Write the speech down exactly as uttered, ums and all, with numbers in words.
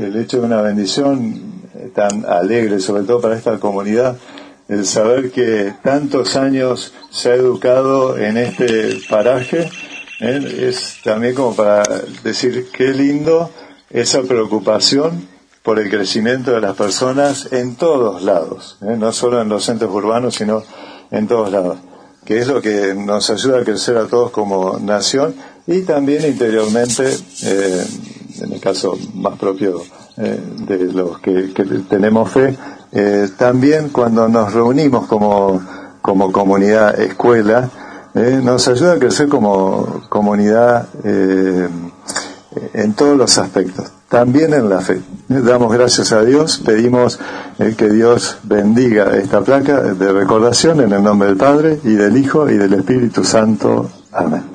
el hecho de una bendición tan alegre, sobre todo para esta comunidad, el saber que tantos años se ha educado en este paraje, ¿eh? Es también como para decir qué lindo esa preocupación por el crecimiento de las personas en todos lados, ¿eh? No solo en los centros urbanos, sino en todos lados, que es lo que nos ayuda a crecer a todos como nación y también interiormente, eh, en el caso más propio eh, de los que, que tenemos fe, eh, también cuando nos reunimos como, como comunidad escuela, eh, nos ayuda a crecer como comunidad eh, en todos los aspectos, también en la fe. Damos gracias a Dios, pedimos eh, que Dios bendiga esta placa de recordación en el nombre del Padre, y del Hijo, y del Espíritu Santo. Amén.